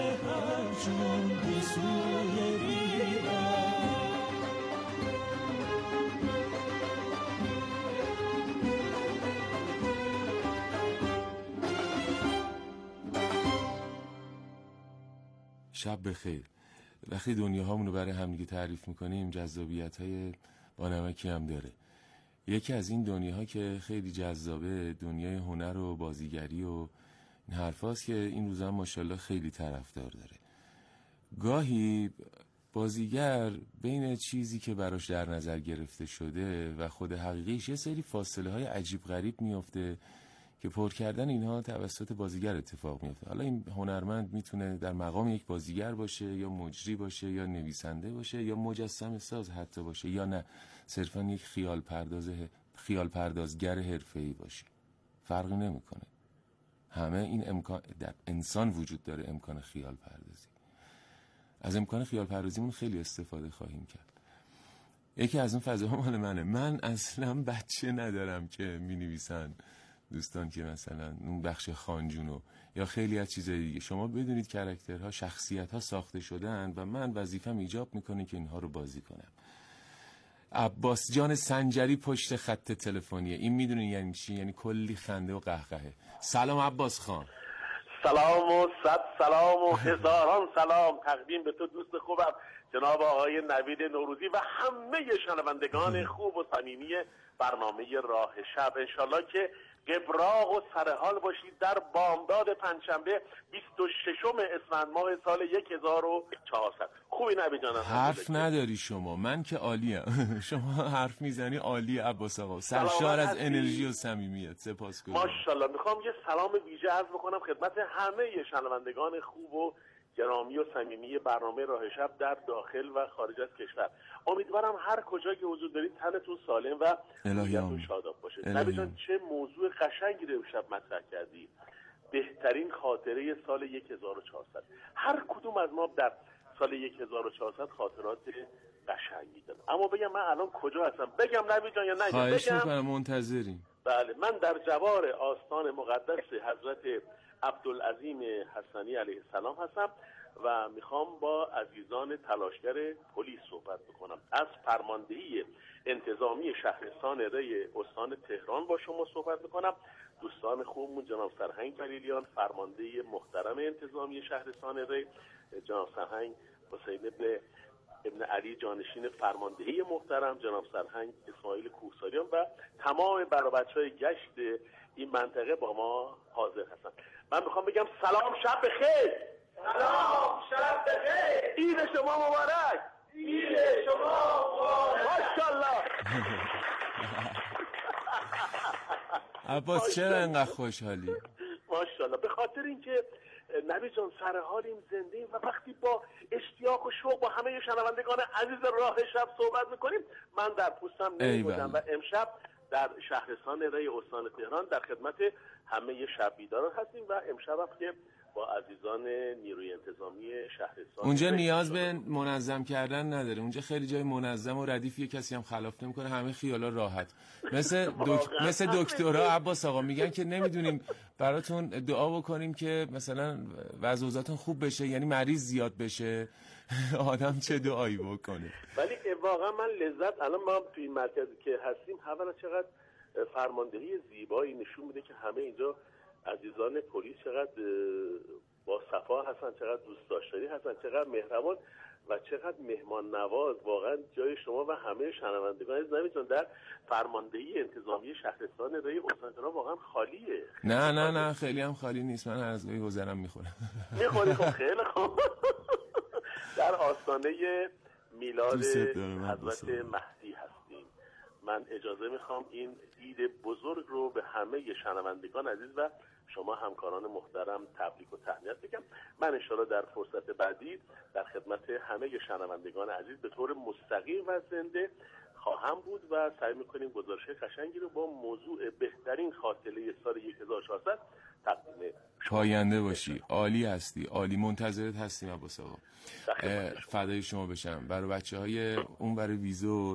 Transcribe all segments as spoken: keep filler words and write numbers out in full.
همچون بسوی ایران. شب بخیر. وقتی دنیاهامون رو برای همدیگه تعریف میکنیم جذابیت‌های بانمکی هم داره. یکی از این دنیاها که خیلی جذابه دنیای هنر و بازیگری و این حرفاست که این روزا ماشاءالله خیلی طرفدار داره. گاهی بازیگر بین چیزی که براش در نظر گرفته شده و خود حقیقیش یه سری فاصله های عجیب غریب میفته که پر کردن اینها توسط بازیگر اتفاق میفته. حالا این هنرمند میتونه در مقام یک بازیگر باشه یا مجری باشه یا نویسنده باشه یا مجسمه ساز حتی باشه یا نه صرفا یک خیال پرداز خیال پردازگر حرفه‌ای باشه. فرقی نمیکنه. همه این امکان در انسان وجود داره، امکان خیال پردازی. از امکان خیال پردازیمون خیلی استفاده خواهیم کرد. یکی از اون فضاها مال منه. من اصلا بچه ندارم که می‌نویسن دوستان که مثلا اون بخش خانجونو یا خیلی از چیزای دیگه. شما بدونید کاراکترها، شخصیت‌ها ساخته شدن و من وظیفه‌م ایجاب میکنه که اینها رو بازی کنم. عباس جان سنجری پشت خط تلفنیه. این میدونین یعنی چی؟ یعنی کلی خنده و قهقهه. سلام عباس خان. سلام و صد سلام و هزاران سلام تقدیم به تو دوست خوبم جناب آقای نوید نوروزی و همه شنوندگان خوب و صمیمی برنامه راه شب. انشالله که قبراق و سرحال باشید در بامداد پنجشنبه بیست و ششم اسفند ماه سال هزار و چهارصد. خوبی نوید جان؟ حرف نداری شما، من که عالیم. شما حرف میزنی عالی عباس آقا، سرشار از انرژی و صمیمیت. سپاسگزارم. ماشاءالله. میخوام یه سلام ویژه عرض بکنم خدمت همه شنوندگان خوب و گرامی و صمیمی برنامه راه شب در داخل و خارج از کشور. امیدوارم هر کجا که حضور دارید تنتون سالم و روحیتون شاداب باشه. نبی جان چه موضوع قشنگی رو امشب مطرح کردی. بهترین خاطره سال هزار و چهارصد. هر کدوم از ما در سال هزار و چهارصد خاطرات قشنگی دارم. اما بگم من الان کجا هستم؟ بگم نبی جان یا نه؟ خواهش میکنم، منتظریم. بله، من در جوار آستان مقدس حضرت عبدالعظیم حسنی علیه السلام هستم و میخوام با عزیزان تلاشگر پلیس صحبت بکنم. از فرماندهی انتظامی شهرستان ری استان تهران با شما صحبت بکنم. دوستان خوبمون جناب سرهنگ جلیلیان، فرمانده محترم انتظامی شهرستان ری، جناب سرهنگ حسین ابن ابن علی جانشین فرماندهی محترم، جناب سرهنگ اسماعیل کوهساریان و تمام برابچه‌های گشت این منطقه با ما حاضر هستن. من میخوام بگم سلام، شب بخیر. سلام، شب بخیر. عید شما مبارک. عید شما مبارک. ماشاءالله. عباس چرا انقدر خوشحالی؟ ماشاءالله. به خاطر اینکه نبی جان سر حالیم، زنده‌ایم و وقتی با اشتیاق و شوق با همه شنوندگان عزیز راه شب صحبت میکنیم من در پوستم نمی‌مونم و امشب در شهرستان ری استان تهران در خدمت همه شب بیداران هستیم و امشب هم که با عزیزان نیروی انتظامی شهرستان اونجا نیاز به منظم کردن نداره. اونجا خیلی جای منظم و ردیفیه، کسی هم خلاف نمیکنه، همه خیالا راحت. مثل دک... مثل دکترها عباس آقا میگن که نمیدونیم براتون دعا بکنیم که مثلا وضع اوضاعتون خوب بشه، یعنی مریض زیاد بشه. آدم چه دعایی بکنه؟ ولی واقعا من لذت الان ما توی مرکزی که هستیم اولا چقدر فرماندهی زیبایی نشون میده که همه اینجا عزیزان پلیس چقدر با صفا هستن، چقدر دوست داشتنی هستن، چقدر مهربان و چقدر مهمان نواز. واقعا جای شما و همه شنوندگان عزیز نمیتونن در فرماندهی انتظامی شهرستان ری استان تهران واقعا خالیه. نه نه نه خیلی هم خالی نیست. من هر از گاهی گذرم میخورم. میخوری؟ خب خیلی خوب. در آستانه میلاد حضرت مهدی هستیم. من اجازه میخوام این عید بزرگ رو به همه شنوندگان عزیز و شما همکاران محترم تبریک و تهنیت بگم. من انشاءالله در فرصت بعدی در خدمت همه شنوندگان عزیز به طور مستقیم و زنده خواهم بود و سعی میکنیم گزارش قشنگی رو با موضوع بهترین خاطره سال هزار و چهارصد تقدیم پاینده باشی. عالی هستی، عالی. منتظرت هستیم عباس آقا. فدای شما بشم. برای بچه های اون برای ویزور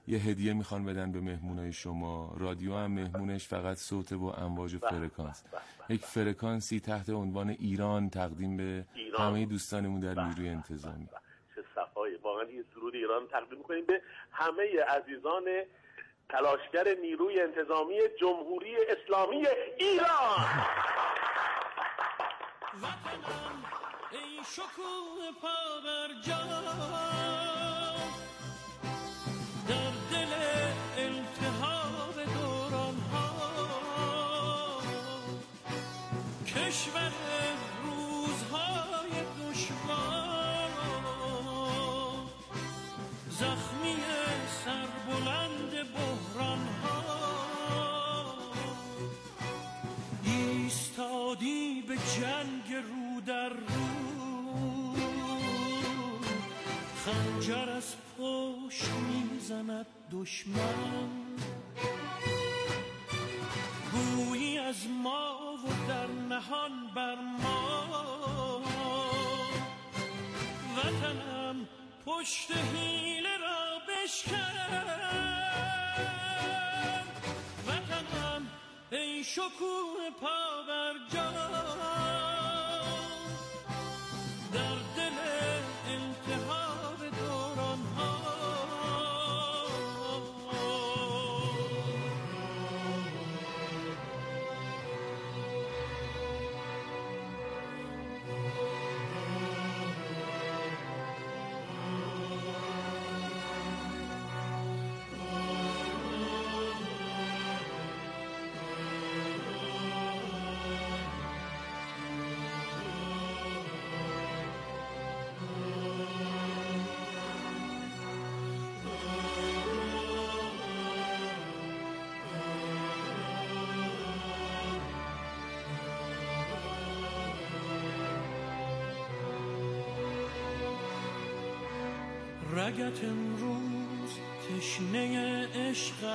یه هدیه میخوان بدن به مهمونای شما. رادیو هم مهمونش فقط صوت و امواج و فرکانس. یک فرکانسی تحت عنوان ایران تقدیم به ایران. همه دوستانمون در نیروی انتظامی. چه صفای واقعا این سرود ایران تقدیم می‌کنیم به همه عزیزان تلاشگر نیروی انتظامی جمهوری اسلامی ایران. وطنم ای شکوه پابرجا، در دل التهاب دوران ها، کشور روزهای دشوار، زخمی سربلند بحران ها، ایستادی به جنگ رو در رو، خنجر از پشت میزند دشمن، گویی از ما و در نهان بر ما، وطنم پشت حیله را بشکن، وطنم ای شکوه پابرجا، در دل التهاب دوران ها. رگت امروز تشنه عشق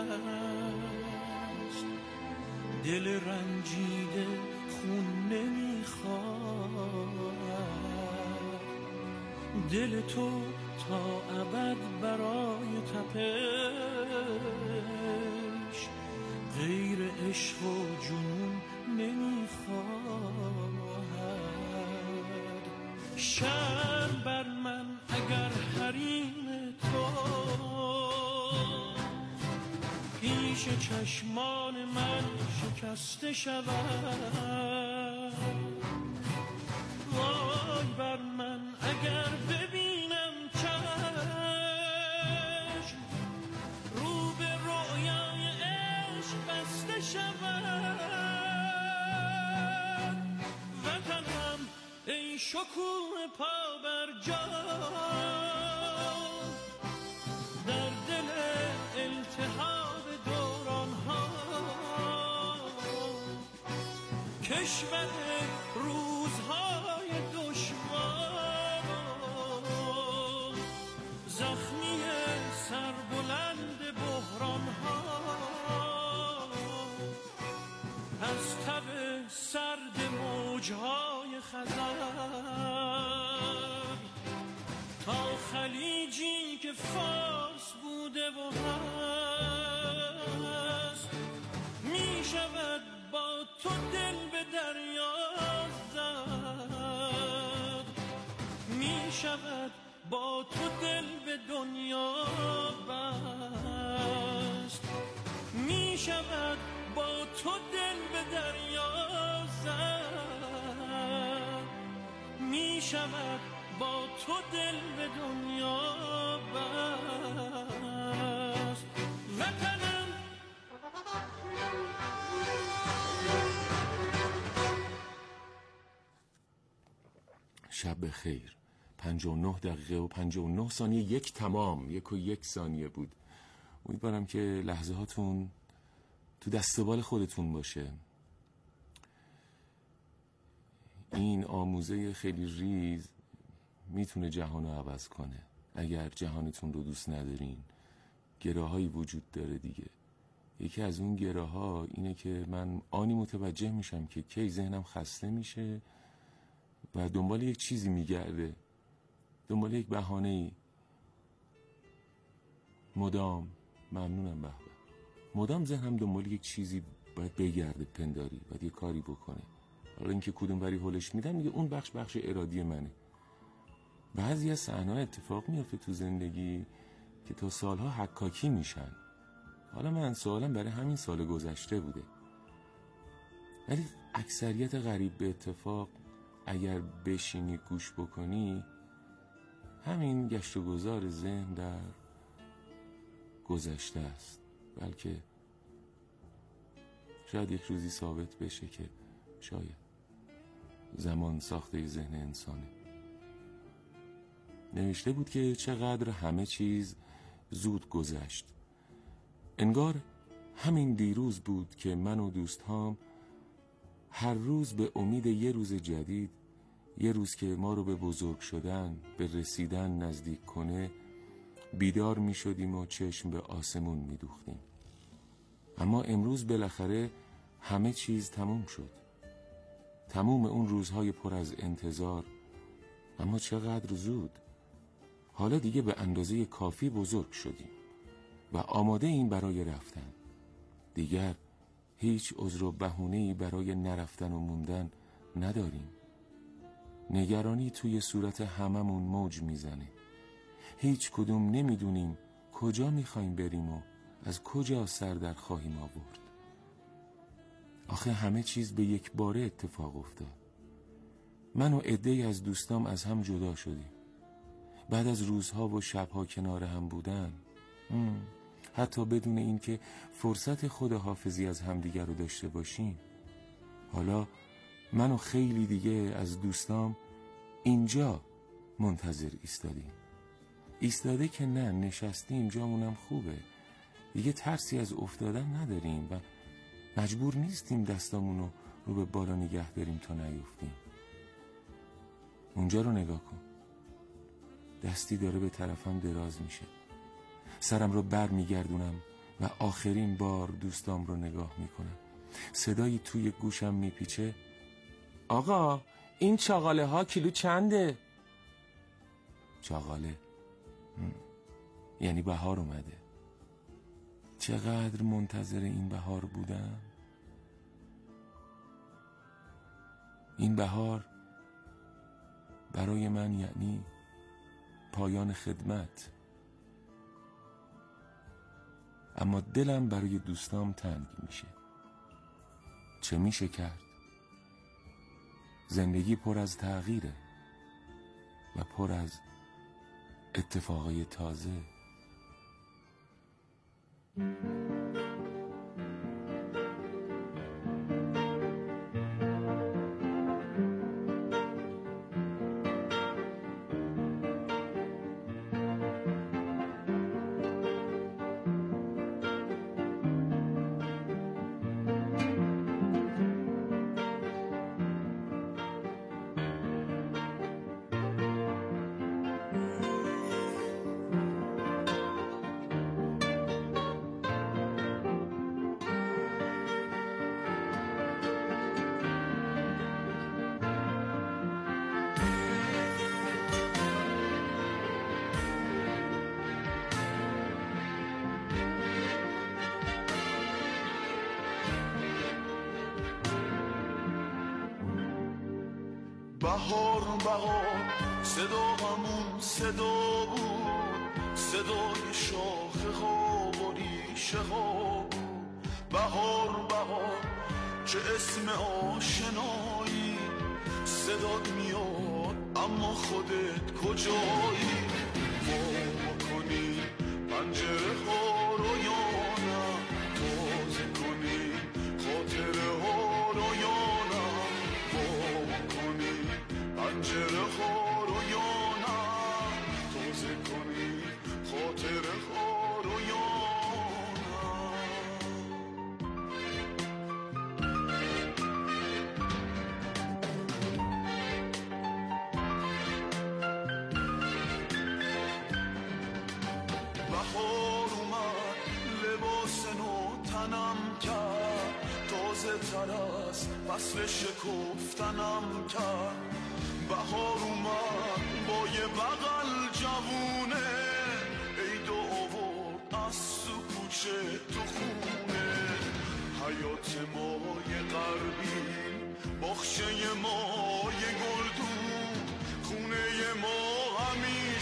است، دل رنجیده خون نمیخواد، دل تو تا ابد برای تپش غیر عشق و جنون نمیخواد. شرم بر من اگر حریم تو پیش چشمان من شکسته شود، وای بر من اگر ببینم چشم رو به رویای عشق بسته شود، وطنم ای شکوه پابرجا، در دل التهاب دوران ها، کشور روزهای دشوار، زخمی سربلند بحران ها، از تب سرد موجهای خزر تا خلیجی که فارس بوده و هست، می شود با تو دل به دریا زد، می شود با تو دل به دنیا بست، می شود با تو دل به دریا زد، می شود با تو دل به دنیا بست، وطنم. شب بخیر. پنجاه و نه دقیقه و پنجاه و نه ثانیه، یک تمام، یک و یک ثانیه بود. امیدوارم که لحظه هاتون تو دست و بال خودتون باشه. این آموزه خیلی ریز میتونه جهان رو عوض کنه. اگر جهانتون رو دوست ندارین، گراهایی وجود داره دیگه. یکی از اون گراها اینه که من آنی متوجه میشم که کی ذهنم خسته میشه و دنبال یک چیزی میگرده، دنبال یک بهانه‌ای. مدام ممنونم. به به. مدام ذهنم دنبال یک چیزی باید بگرده، پنداری باید یه کاری بکنه. حالا اینکه کدوم وری هولش میدم میگه اون بخش بخش ارادی منه. بعضی از صحنه‌ها اتفاق میفته تو زندگی که تا سالها حکاکی میشن. حالا من سوالم برای همین سال گذشته بوده، ولی اکثریت غریب به اتفاق اگر بشینی گوش بکنی همین گشت و گذار ذهن در گذشته است. بلکه شاید یک روزی ثابت بشه که شاید زمان ساخته ذهن انسانه. نوشته بود که چقدر همه چیز زود گذشت. انگار همین دیروز بود که من و دوستهام هر روز به امید یه روز جدید، یه روز که ما رو به بزرگ شدن، به رسیدن نزدیک کنه، بیدار می شدیم و چشم به آسمون می دوختیم. اما امروز بالاخره همه چیز تموم شد. تموم اون روزهای پر از انتظار. اما چقدر زود. حالا دیگه به اندازه کافی بزرگ شدیم و آماده این برای رفتن. دیگر هیچ عذر و بهونه‌ای برای نرفتن و موندن نداریم. نگرانی توی صورت هممون موج میزنه. هیچ کدوم نمیدونیم کجا میخوایم بریم و از کجا سر در خواهیم آورد. آخه همه چیز به یک باره اتفاق افتاد. من و عده‌ای از دوستام از هم جدا شدیم. بعد از روزها و شبها کنار هم بودن، حتی بدون اینکه فرصت خداحافظی از همدیگر رو داشته باشیم. حالا من و خیلی دیگه از دوستام اینجا منتظر ایستادیم. ایستاده که نه، نشستیم، جامونم خوبه. دیگه ترسی از افتادن نداریم و مجبور نیستیم دستامونو رو به بالا نگه داریم تا نیفتیم. اونجا رو نگاه کن. دستی داره به طرفم دراز میشه. سرم رو بر میگردونم و آخرین بار دوستام رو نگاه میکنم. صدایی توی گوشم میپیچه: آقا این چاغاله ها کیلو چنده؟ چاغاله یعنی بهار اومده. چقدر منتظر این بهار بودم. این بهار برای من یعنی پایان خدمت. اما دلم برای دوستام تنگ میشه. چه میشه کرد؟ زندگی پر از تغییره و پر از اتفاقای تازه. بهار بهار صدا همون صدا بود، صدای شاخه ها و ریشه ها. بهار بهار چه اسم آشنایی، صدات میاد اما خودت کجایی؟ وا کنی پنجره ها رو یا نه، تازه کنی خاطره ها رو یا نه. وا کنی پنجره ها رو یا نه، تازه کنی خاطره ها رو یا بهار اومد لباس نو تنم کرد، تازه تر از فصل شکفتنم کرد. بهار اومد با یه بغل جوونه، عید آورد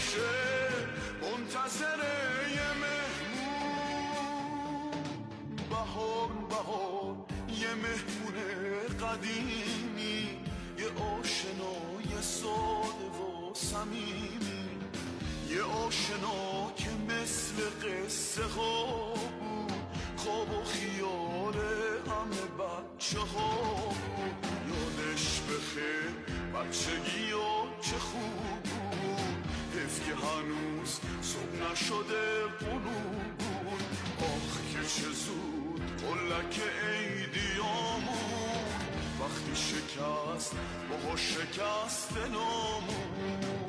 باشه منتظر یه مهمون. بهار بهار یه مهمون قدیمی، یه آشنای ساده و صمیمی، یه آشنا که مثل قصه ها بود، خواب و خیال همه بچه ها بود. یادش بخیر بچگی ها چه خوب بود، حیف که هنوز صبح نشده غروب بود. آخ که چه زود قلک عیدیامون، وقتی شکست باها شکست نامون.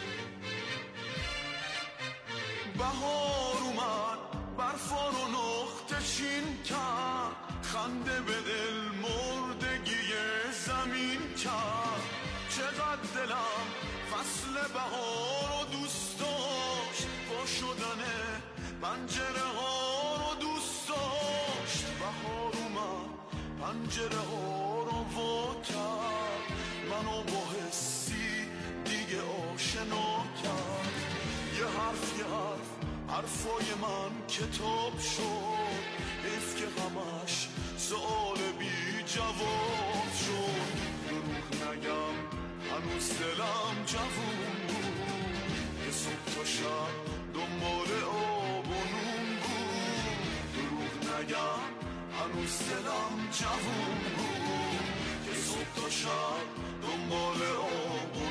بهار اومد برفا رو نقطه چین کرد، خنده به دل مردگی زمین کرد. چقدر دلم فصل بهار رو دوست داشت، با شدن پنجره ها رو دوست داشت. بهار اومد پنجره ها رو وا کرد، منو با حسی دیگه آشنا کرد. یه حرف یه حرف حرفای من کتاب شد، حیف که همش سؤال بی جواب شد. دروغ نگم هنوز دلم جوون بود، یه صبح تا شب دنبال آب و نون بود. دروغ نگم هنوز دلم جوون بود، یه صبح تا شب دنبال آب و نون.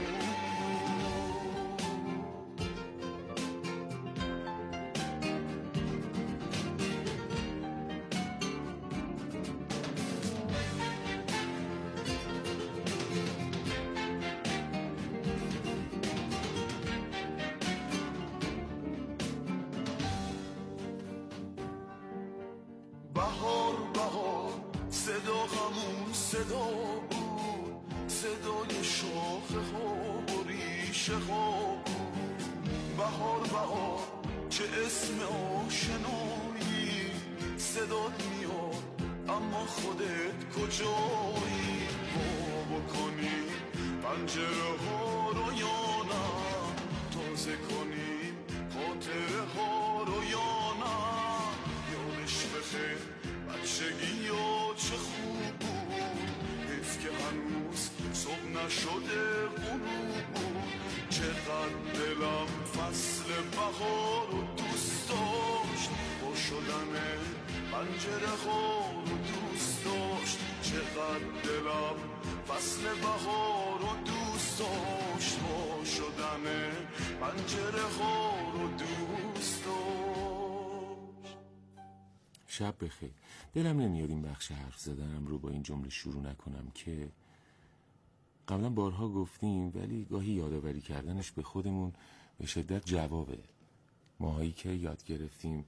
بهار بهار صدا همون صدا بود، صدای شاخه ها و ریشه ها بود. بهار بهار چه اسم آشنایی، صدات میاد اما خودت کجایی. وا بکنی پنجره ها رو یا نه، تازه کنیم خاطره ها رو یا نه. یادش بخیر بچگی ها چه خوب بود، حیف که هنوز صبح نشده غروب بود. چقدر دلم فصل بهار رو دوست داشت، با شدن پنجره ها رو دوست داشت. چقدر دلم فصل بهار رو دوست داشت، با شدن پنجره ها رو دوست داشت. شب بخیر. دلم نمیاد این بخش حرف زدنم رو با این جمله شروع نکنم که قبلا بارها گفتیم، ولی گاهی یادآوری کردنش به خودمون به شدت جوابه. ماهایی که یاد گرفتیم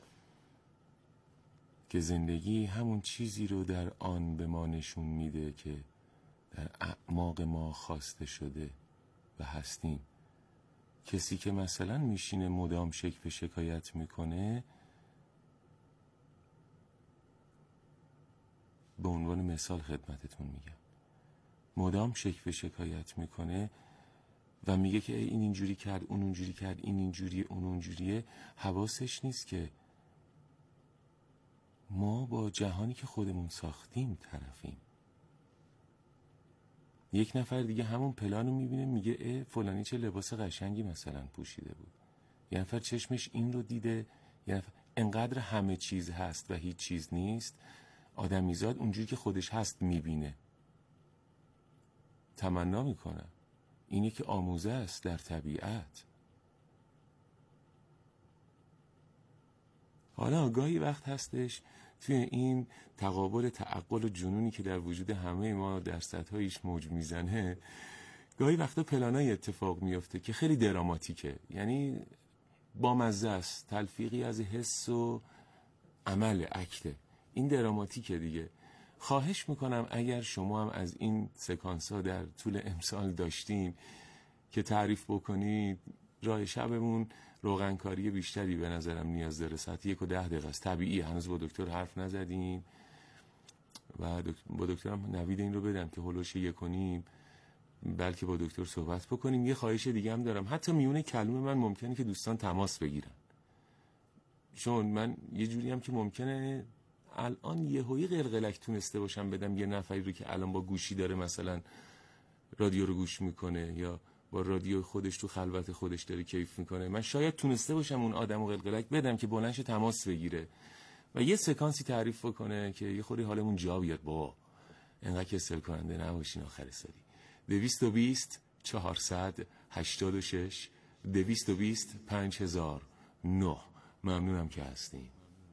که زندگی همون چیزی رو در آن به ما نشون میده که در اعماق ما خواسته شده و هستیم. کسی که مثلا میشینه مدام شک به شکایت میکنه، به عنوان مثال خدمتتون میگم، مدام شک به شکایت میکنه و میگه که این اینجوری کرد، اون اونجوری کرد، این اینجوریه، اون اونجوریه، حواسش نیست که ما با جهانی که خودمون ساختیم طرفیم. یک نفر دیگه همون پلانو میبینه، میگه اه فلانی چه لباس قشنگی مثلا پوشیده بود. یه نفر چشمش این رو دیده، یه نفر انقدر همه چیز هست و هیچ چیز نیست. آدمیزاد اونجوری که خودش هست میبینه، تمنا میکنه. اینه که آموزه است در طبیعت. حالا گاهی وقت هستش توی این تقابل تعقل و جنونی که در وجود همه ما در سطحایش موج میزنه، گاهی وقتا پلانای اتفاق میفته که خیلی دراماتیکه، یعنی بامزه است، تلفیقی از حس و عمل اکته. این دراماتیکه دیگه. خواهش میکنم اگر شما هم از این سکانس ها در طول امسال داشتین که تعریف بکنید، راه شبمون روغنکاری بیشتری به نظرم نیاز داره. ساعت یک و ده دقیقه است. طبیعی هنوز با دکتر حرف نزدیم و با دکترم نوید این رو بدم که هلوش یک و نیم بلکه با دکتر صحبت بکنیم. یه خواهش دیگه هم دارم، حتی میونه کلمه من ممکنه که دوستان تماس بگیرن، چون من یه جوری هم که ممکنه الان یهویی قلقلک تونسته باشم بدم یه نفری رو که الان با گوشی داره مثلا رادیو رو گوش میکنه یا با رادیو خودش تو خلوت خودش داره کیف میکنه، من شاید تونسته باشم اون آدمو قلقلک بدم که بلندش تماس بگیره و یه سکانسی تعریف بکنه که یه خوری حالمون جا بیاد. بابا انقدر کسل کننده نباشین آخر سالی. دویست و بیست چهارصد هشتاد و شش دویست و بیست پنج هزار نه. ممنونم که هستین.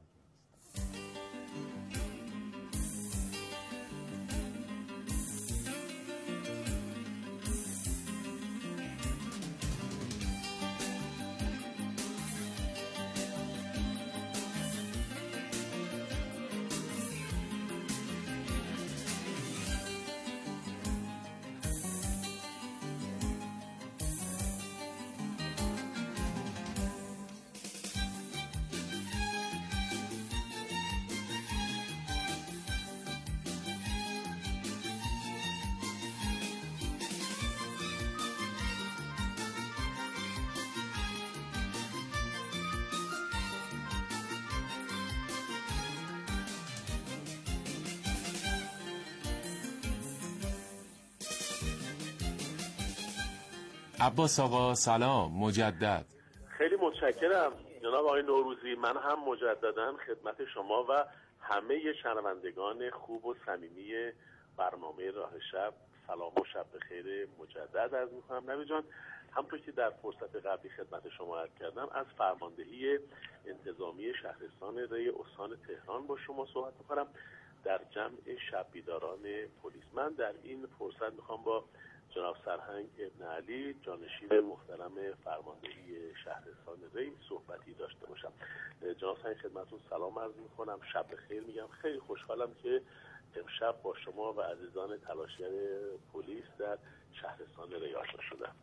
عباس آقا سلام مجدد. خیلی متشکرم جناب آقای نوروزی. من هم مجددا خدمت شما و همه شنوندگان خوب و صمیمی برنامه راه شب سلام و شب بخیر مجدد عرض می‌کنم. نوید جان، همونطور که در فرصت قبلی خدمت شما عرض کردم، از فرماندهی انتظامی شهرستان ری استان تهران با شما صحبت می‌کنم در جمع شب بیداران پلیس. من در این فرصت می‌خوام با جناب سرهنگ ابن علی جانشین محترم فرماندهی شهرستان ری صحبتی داشته باشم. جناب سرهنگ خدمتتون سلام عرض می‌کنم، شب بخیر میگم. خیلی خوشحالم که امشب با شما و عزیزان تلاشگر پلیس در شهرستان ری آشنا شدم.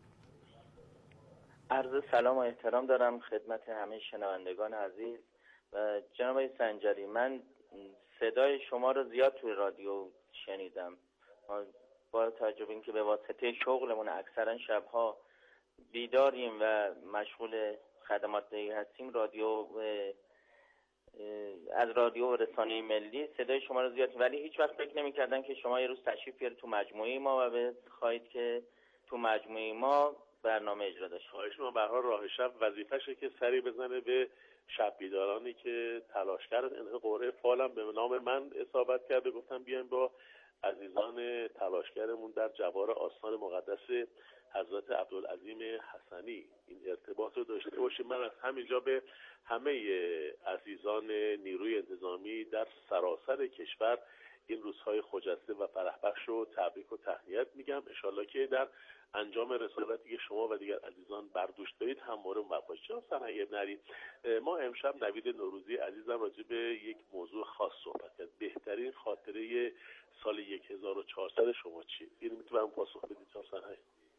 عرض سلام و احترام دارم خدمت همه شنوندگان عزیز. و جناب آقای سنجری، من صدای شما رو زیاد توی رادیو شنیدم. با توجه به اینکه به واسطه شغلمون اکثرا شبها بیداریم و مشغول خدمات دیگه هستیم، رادیو از رادیو و رسانه ملی صدای شما رو زیاد، ولی هیچ وقت فکر نمی‌کردم که شما یه روز تشریف بیارید تو مجموعه ما و بخواید که تو مجموعه ما برنامه اجرا داشته. خواهش می‌کنم. به هر حال راه شب وظیفه‌شه که سری بزنه به شب بیدارانی که تلاشگر این قرعه فالم به نام من اصابت کرده. گفتم بیایم با عزیزان تلاشگرمون در جوار آستان مقدس حضرت عبدالعظیم حسنی این ارتباط رو داشته باشیم. من از همینجا به همه عزیزان نیروی انتظامی در سراسر کشور این روزهای خجسته و فرحبخش رو تبریک و تهنیت میگم. انشالله که در انجام رسالتی که شما و دیگر عزیزان برداشت دارید هم مورد موفق شد. سرهنگ ابن علی، ما امشب نوید نوروزی عزیزم راجع به یک موضوع خاص صحبت کرد. بهترین خاطره سال هزار و چهارصد شما چیه؟ این میتونم پاسخ بدید جناب سرهنگ؟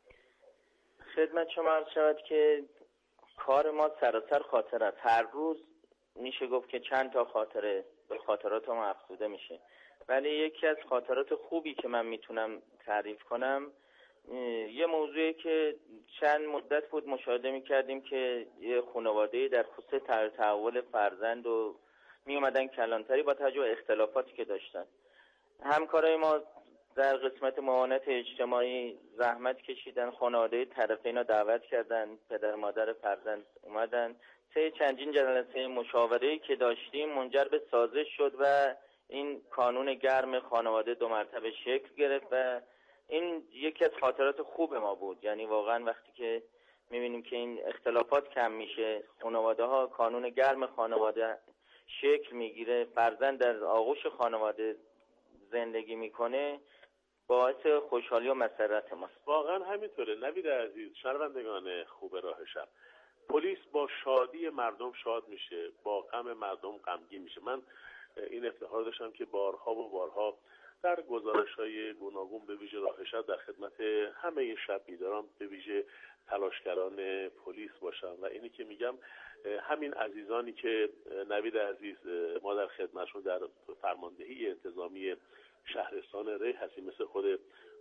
خدمت شما عرض شود که کار ما سراسر خاطره است. هر روز میشه گفت که چند تا خاطره به خاطرات ما افزوده میشه، ولی یکی از خاطرات خوبی که من میتونم تعریف کنم یه موضوعی که چند مدت بود مشاهده میکردیم که یه خانواده در خصوص تحول فرزند و میومدن کلانتری با توجه به اختلافاتی که داشتن. همکارای ما در قسمت معاونت اجتماعی زحمت کشیدن، خانواده طرفین رو دعوت کردن، پدر مادر فرزند اومدن. سه چندین جلسه مشاوره‌ای که داشتیم منجر به سازش شد و این کانون گرم خانواده دو مرتبه شکل گرفت و این یکی از خاطرات خوب ما بود. یعنی واقعا وقتی که می‌بینیم که این اختلافات کم میشه، خانواده ها کانون گرم خانواده شکل میگیره، فرزند در آغوش خانواده زندگی میکنه، باعث خوشحالی و مسرت ماست. واقعا همینطوره نوید عزیز. شنوندگان خوب راه شب، پلیس با شادی مردم شاد میشه، با غم مردم غمگین میشه. من این افتخار داشتم که بارها و بارها در گزارش‌های گوناگون به ویژه راه شب در خدمت همه شب بیداران به ویژه تلاشگران پلیس باشم و اینی که میگم همین عزیزانی که نوید عزیز ما در خدمتشون در فرماندهی انتظامی شهرستان ری هستیم، مثل خود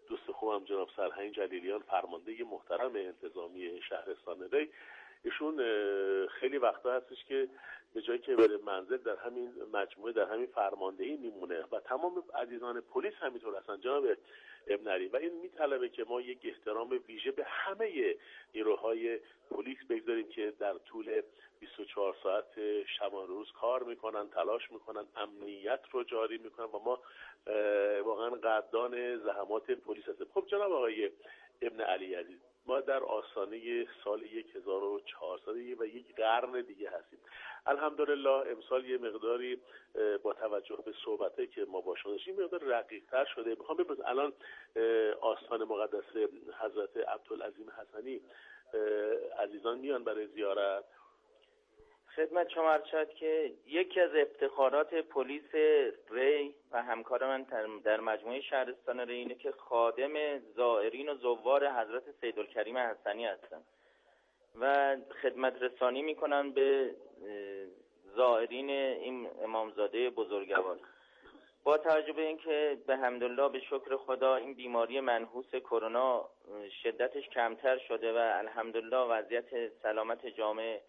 دوست خوبم جناب سرهنگ جلیلیان، فرمانده محترم انتظامی شهرستان ری، ایشون خیلی وقتا هستش که به جایی که بره منزل در همین مجموعه در همین فرماندهی میمونه و تمام عزیزان پلیس همینطور هستن جناب ابن علی، و این میطلبه که ما یک احترام ویژه به همه نیروهای پلیس بگذاریم که در طول بیست و چهار ساعت شبانه روز کار میکنن، تلاش میکنن، امنیت رو جاری میکنن و ما واقعا قدردان زحمات پلیس هستیم. خب جناب آقای ابن علی عزیز، ما در آستانه سال هزار و چهارصد و یک قرن دیگه هستیم. الحمدلله امسال یه مقداری با توجه به صحبتایی که ما با شما داشتیم مقدار رقیق‌تر شده. میخوام بپرسم الان آستان مقدس حضرت عبدالعظیم حسنی عزیزان میان برای زیارت؟ خدمت شما عرض شد که یکی از افتخارات پلیس ری و همکار من در مجموعه شهرستان ری اینه که خادم زائرین و زوار حضرت سیدالکریم حسنی هستن و خدمت رسانی میکنن به زائرین این امامزاده بزرگوار. با توجه به اینکه به حمدالله به شکر خدا این بیماری منحوس کرونا شدتش کمتر شده و الحمدلله وضعیت سلامت جامعه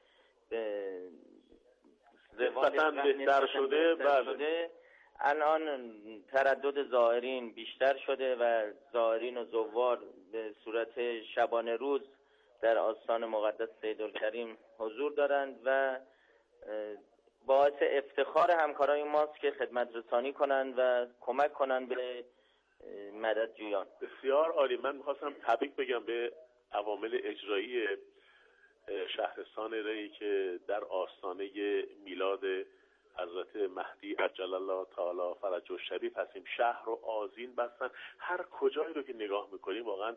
نسبتاً بهتر شده, شده الان تردد زائرین بیشتر شده و زائرین و زوار به صورت شبانه روز در آستان مقدس سیدالکریم حضور دارند و باعث افتخار همکارای ماست که خدمت رسانی کنند و کمک کنند به مددجویان. بسیار عالی. من می‌خواستم تبریک بگم به عوامل اجرایی شهرستان ری که در آستانه میلاد حضرت مهدی عجل الله تعالی فرجه الشریف هستیم. شهر و آذین بستن، هر کجایی رو که نگاه میکنیم واقعا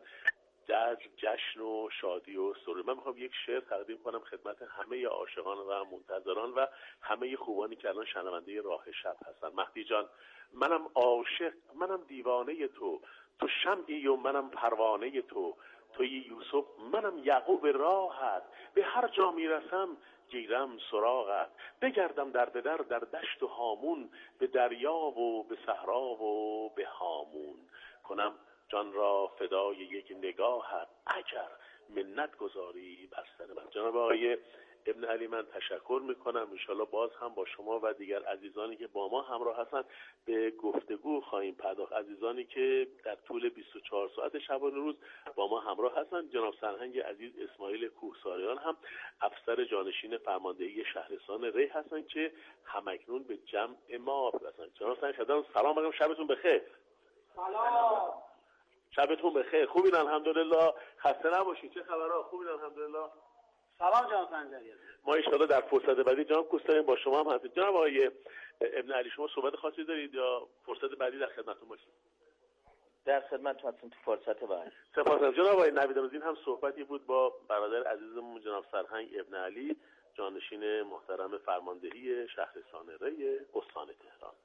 جشن و شادی و سرور. من میخوام یک شعر تقدیم کنم خدمت همه عاشقان و منتظران و همه خوبانی که الان شنونده راه شب هستن. مهدی جان، منم عاشق، منم دیوانه تو، تو شمعی و منم پروانه تو، توی یوسف منم یعقوب راهت، به هر جا میرسم گیرم سراغت، بگردم در به در در دشت و هامون، به دریا و به صحرا و به هامون، کنم جان را فدای یک نگاهت، اگر منت گذاری بر سر من. جناب آقای ابن علی، من تشکر میکنم. انشالله باز هم با شما و دیگر عزیزانی که با ما همراه هستن به گفتگو خواهیم پرداخت، عزیزانی که در طول بیست و چهار ساعت شبانه روز با ما همراه هستن. جناب سرهنگ عزیز اسماعیل کوهساریان هم افسر جانشین فرماندهی شهرستان ری هستن که همکنون به جمع ما هستن. جناب سرهنگ خدمتتون سلام میگم، شبتون بخیر. سلام. شبتون بخیر. خوبین الحمدلله؟ خسته نباشید. چه خبرها؟ خوبین الحمدلله؟ سلام جناب سنجری. ما ان شاءالله در فرصت بعدی جناب کوستارین با شما هم هستیم. جناب آقای ابن علی، شما صحبت خاصی دارید یا فرصت بعدی در خدمتتون باشیم؟ در خدمتتون هستیم تو فرصت بعدی. سپاسگزارم. جناب آقای نویدالدین هم صحبتی بود با برادر عزیزمون جناب سرهنگ ابن علی، جانشین محترم فرماندهی شهرستان ری استان تهران.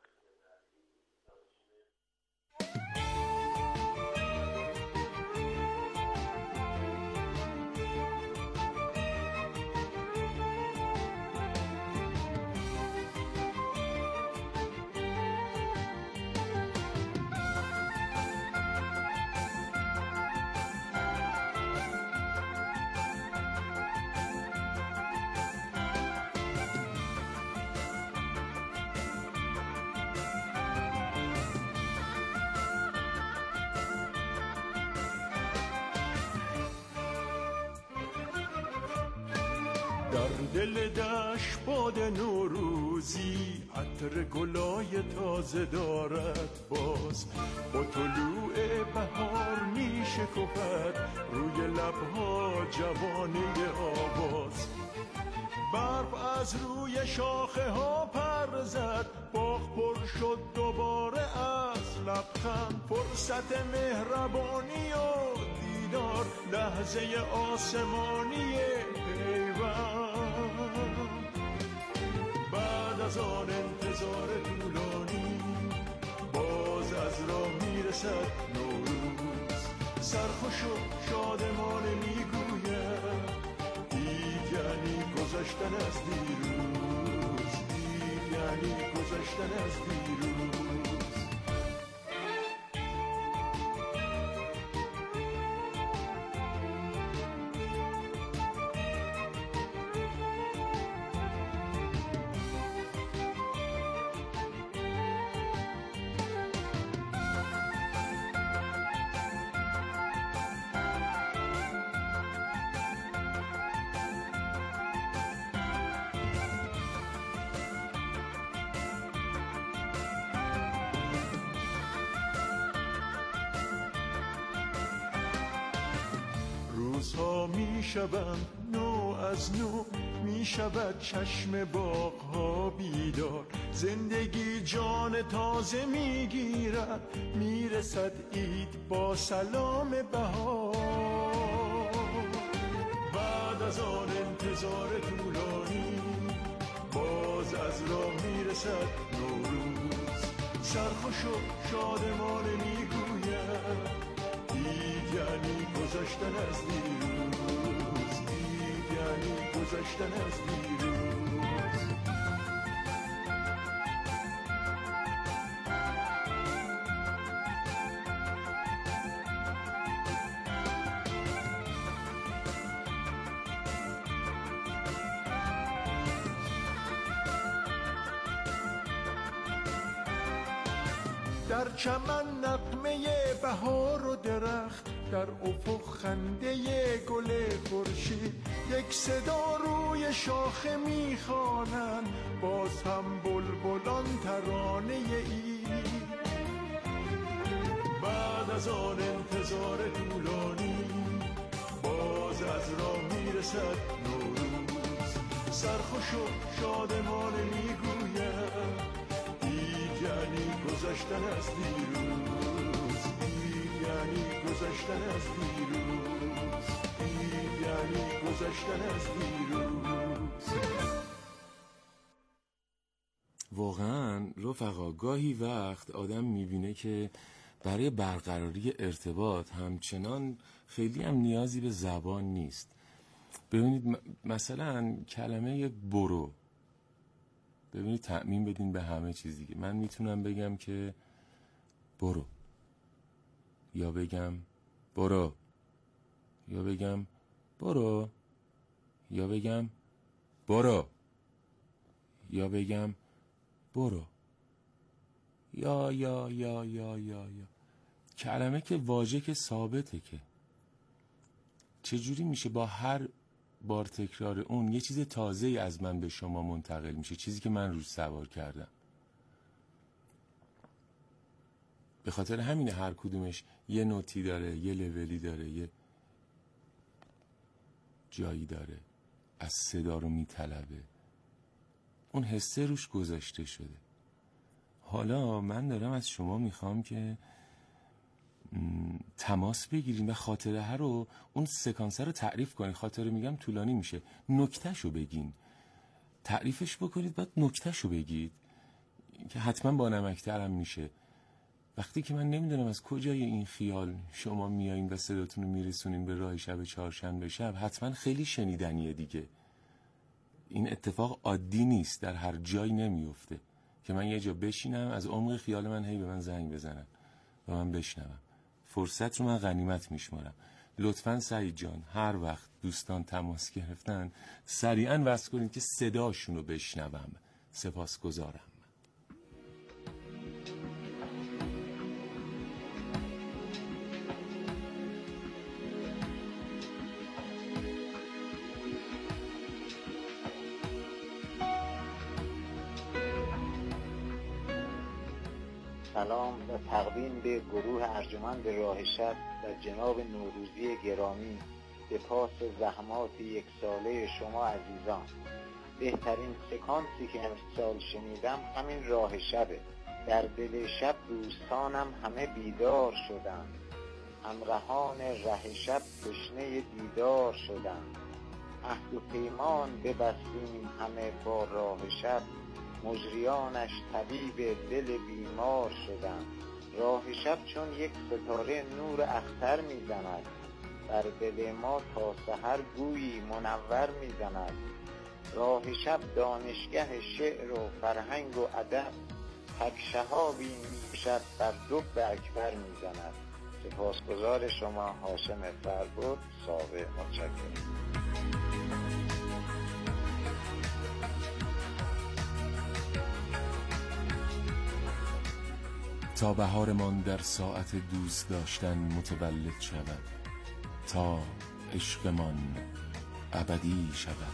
دل دشت باد نوروزی عطر گلای تازه دارد، باز با طلوع بهار می شکفد روی لبها جوانه آواز. برف از روی شاخه ها پر زد، باغ پر شد دوباره از لبخند، فرصت مهربانی و دیدار، لحظه آسمانی پیوند. بعد از آن انتظار طولانی باز از راه میرسد نوروز، سرخوش و شادمانه میگوید دید یعنی گذشتن از دیروز، دید یعنی گذشتن از دیروز. روزها می شوند نو از نو، می شود چشم باغها بیدار، زندگی جان تازه می گیرد، می رسد عید با سلام بهار. بعد از آن انتظار طولانی باز از راه می رسد نوروز، سرخوش و شادمانه می گوید عید یعنی گذشتن از دیروز، عید یعنی گذشتن از دیروز. در چمن نغمه بهار و درخت، در افق خنده گل خورشید، یک صدا روی شاخه میخوانند، باز هم بلبلان ترانه عید. بعد از آن انتظار طولانی باز از راه میرسد نوروز، سرخوش و شادمانه میگوید یعنی گذشتن از دیروز، عید یعنی گذشتن از دیروز، عید یعنی گذشتن از دیروز. واقعا رفقا گاهی وقت آدم میبینه که برای برقراری ارتباط همچنان خیلی هم نیازی به زبان نیست. ببینید مثلا کلمه برو، ببینید تعمیم بدین به همه چیز دیگه. من میتونم بگم که برو، یا بگم برو، یا بگم برو، یا بگم برو، یا بگم برو، یا یا یا یا یا یا کلمه که واژه که ثابته، که چجوری میشه با هر بار تکرار اون یه چیز تازه‌ای از من به شما منتقل میشه، چیزی که من روش سوار کردم. به خاطر همینه هر کدومش یه نوتی داره، یه لولی داره، یه جایی داره، از صدا رو میطلبه، اون حسه روش گذاشته شده. حالا من دارم از شما میخوام که تماس بگیرین و خاطره ها رو، اون سکانس رو تعریف کنین. خاطره میگم طولانی میشه، نکتهش رو بگین، تعریفش بکنید، بعد نکتهش رو بگید که حتما با نمکتر هم میشه. وقتی که من نمیدونم از کجای این خیال شما میایین و صداتون رو میرسونین به راه شب چهارشنبه شب، حتما خیلی شنیدنیه دیگه. این اتفاق عادی نیست، در هر جایی نمیفته که من یه جا بشینم از عمق خیال من هی به من زنگ بزنن و من بشنوم. فرصت رو من غنیمت میشمارم. لطفاً سعید جان هر وقت دوستان تماس گرفتن سریعاً وصل کنید که صداشون رو بشنوم. سپاسگزارم. سلام و تقدیم به گروه ارجمند راه شب و جناب نوروزی گرامی به پاس زحمات یک ساله شما عزیزان. بهترین سکانسی که امسال شنیدم همین راه شبه. در دل شب دوستانم همه بیدار شدند، همراهان ره شب تشنه دیدار شدند. عهد و پیمان ببستیم همه با راه شب، مجریانش طبیب دل بیمار شدند. راه شب چون یک ستاره نور اختر میزند، بر دل ما تا سحر گویی منور میزند. راه شب دانشگه شعر و فرهنگ و ادب، تک شهابی میشد بر دب اکبر میزند. سپاسگزار شما، هاشم فربود، صابر. متشکرم. تا بهارمان در ساعت دوست داشتن متولد شود، تا عشقمان ابدی شود.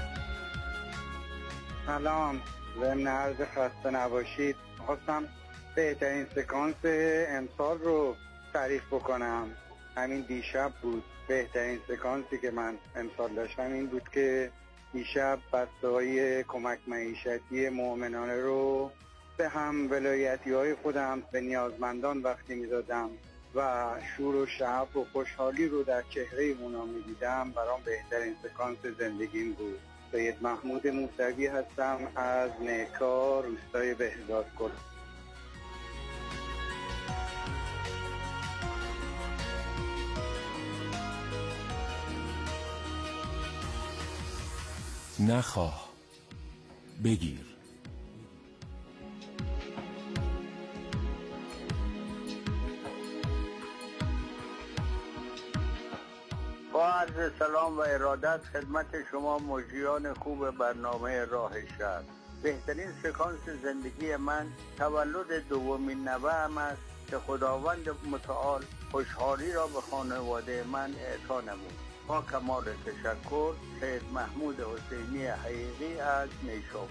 سلام، ضمن عرض خسته نباشید. خواستم بهترین سکانس امسال رو تعریف بکنم، همین دیشب بود. بهترین سکانسی که من امسال داشتم این بود که دیشب بسته‌های کمک معیشتی مؤمنانه رو به هم ولایتی های خودم به نیازمندان وقتی میدادم و شور و شعف و خوشحالی رو در چهره اونا میدیدم، برام بهترین سکانس زندگیم بود. سید محمود موسوی هستم از نیکا، روستای بهزادکل. نخواه بگیر. با عرض سلام و ارادت خدمت شما مجریان خوب برنامه راه شهر. بهترین سکانس زندگی من تولد دومین نوه‌ام است که خداوند متعال خوشحالی را به خانواده من اعطا نمود. با کمال تشکر، سید محمود حسینی حقیقی از نیشابور.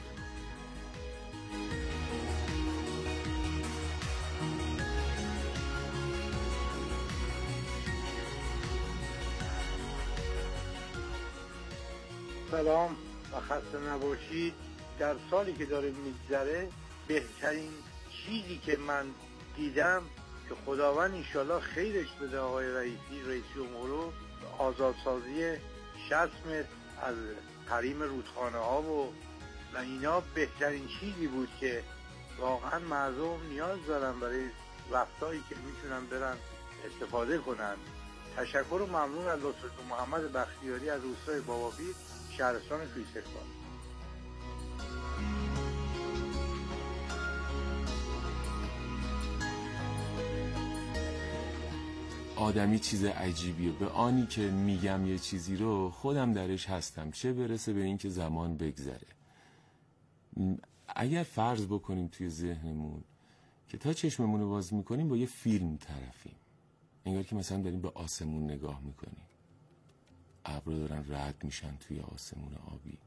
سلام و خسته نباشید. در سالی که داره میگذره بهترین چیزی که من دیدم که خداوند انشالله خیرش بده آقای رئیسی رئیس جمهور، آزادسازی شصت متر از حریم رودخانه ها و و اینا بهترین چیزی بود که واقعا مردم نیاز دارن برای وقتایی که میتونن برن استفاده کنن. تشکر و ممنون از لطفتون. محمد بختیاری از روستای بابابیر، شهرستان کوهستان. آدمی چیز عجیبیه. به آنی که میگم یه چیزی رو خودم درش هستم، چه برسه به این که زمان بگذره. اگر فرض بکنیم توی ذهنمون که تا چشممون رو باز میکنیم با یه فیلم طرفیم، انگار که مثلا داریم به آسمون نگاه میکنیم، ابرا دارن رد میشن توی آسمون آبی.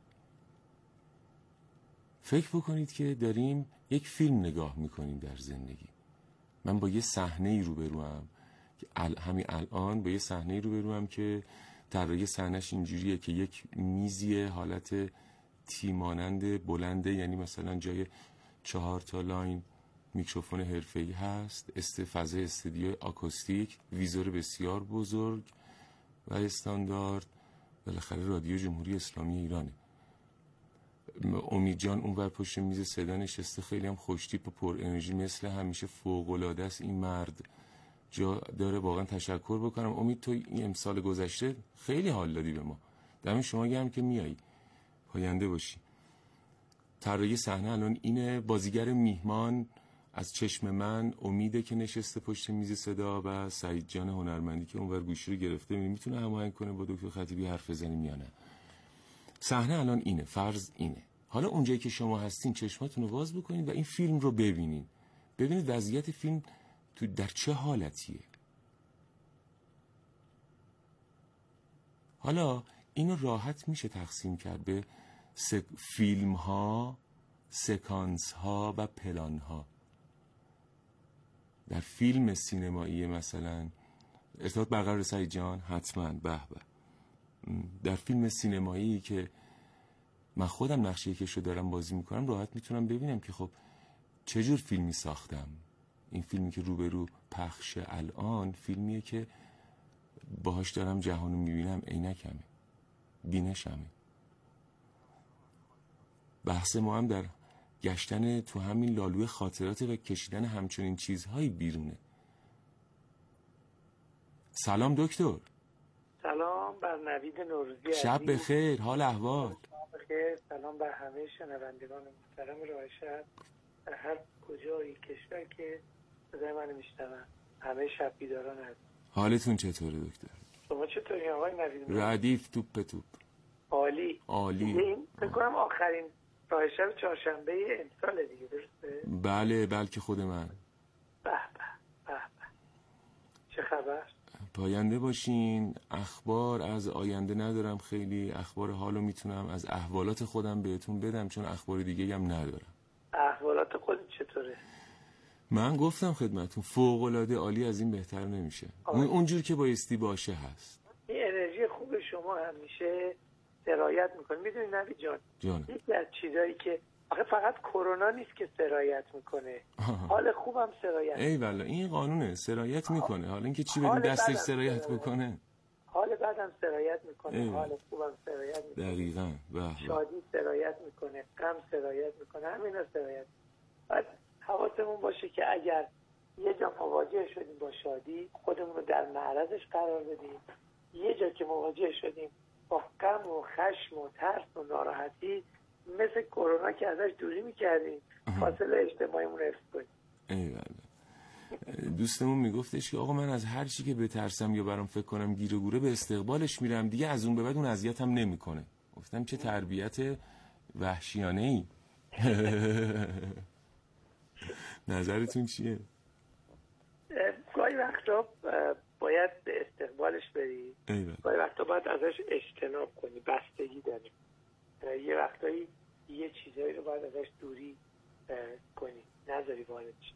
فکر بکنید که داریم یک فیلم نگاه میکنیم در زندگی. من با یه صحنه‌ای روبروام که ال... همین الان با یه صحنه‌ای روبروام که طراحی صحنه‌اش اینجوریه که یک میزی حالت تی مانند بلنده، یعنی مثلا جای چهار تا لاین میکروفون حرفه‌ای هست، است فضای استودیو آکوستیک، ویزور بسیار بزرگ و استاندارد، بالاخره رادیو جمهوری اسلامی ایرانه. امید جان اون ور پشت میز صدا نشسته، خیلی هم خوشتیپ و پر انرژی، مثل همیشه فوق‌العاده است این مرد. جا داره واقعا تشکر بکنم. امید تو این امسال گذشته خیلی حال دادی به ما، دم شما گرم که میایی، پاینده باشی. طراحی صحنه الان اینه. بازیگر میهمان از چشم من امیده که نشسته پشت میز صدا و سعید جان هنرمندی که اونور گوشی رو گرفته، میتونه هماهنگ کنه با دکتر خطیبی حرف بزنیم یا نه. صحنه الان اینه، فرض اینه. حالا اونجایی که شما هستین چشماتون رو باز بکنید و این فیلم رو ببینید. ببینید وضعیت فیلم تو در چه حالتیه. حالا اینو راحت میشه تقسیم کرد به سک... فیلم ها، سکانس ها و پلان ها. در فیلم سینمایی مثلا ارتباط برقرار سعید جان حتما به به. در فیلم سینمایی که من خودم نقشه کش رو دارم بازی میکنم، راحت میتونم ببینم که خب چجور فیلمی ساختم. این فیلمی که روبرو پخش الان فیلمیه که باهاش دارم جهانو میبینم، عینکمه، بینشمه. بحث ما هم در گشتن تو همین لالوی خاطرات و کشیدن همچنین چیزهایی بیرونه. سلام دکتر. سلام بر نوید نوروزی. شب بخیر، حال احوال؟ بخیر. سلام بر همه شنوندگان محترم راه شهر در هر کجایی کشور که صدای منو میشنون. همه شب بیداران هست. حالتون چطوره دکتر؟ شما چطوری آقای نوید؟ ردیف توپ توپ. عالی. عالی. این فکر کنم آخرین راه شهر چهارشنبه امسال دیگه، درسته؟ بله بلکه خود من. به به به به. چه خبر؟ پاینده باشین. اخبار از آینده ندارم خیلی، اخبار حالو میتونم از احوالات خودم بهتون بدم چون اخبار دیگه هم ندارم. احوالات خودت چطوره؟ من گفتم خدمتون فوق العاده عالی، از این بهتر نمیشه. اون اونجور که بایستی باشه هست. این انرژی خوب شما همیشه سرایت میکنه. میدونی نوید جان، جان یکی از چیزایی که آخه فقط کرونا نیست که سرایت میکنه، حال خوبم سرایت. ای والا این قانونه، سرایت میکنه. حالا اینکه چی بدین دستش سرایت بکنه. حال بعدم سرایت میکنه، حال خوبم سرایت میکنه. دقیقاً. شادی سرایت میکنه، غم سرایت میکنه، همینا سرایت. بعد حواسمون باشه که اگر یه جا مواجه شدیم با شادی، خودمون رو در معرضش قرار بدیم. یه جا که مواجه شدیم با غم و خشم و ترس و ناراحتی، مثل کرونا که ازش دوری میکردیم، فاصله اجتماعیمون حفظ کنیم. ایوالله. دوستمون میگفتش که آقا من از هر چی که بترسم یا برام فکر کنم گیر و گوره به استقبالش میرم دیگه، از اون به بعد اون اذیتم نمیکنه. گفتم چه تربیت وحشیانه ای. نظرتون چیه؟ گاهی وقتا باید به استقبالش بری، گاهی وقتا باید ازش اجتناب کنی، بستگی داره. یه وقتایی یه چیزایی رو باید ازش دوری کنی، نذاری وارد شی.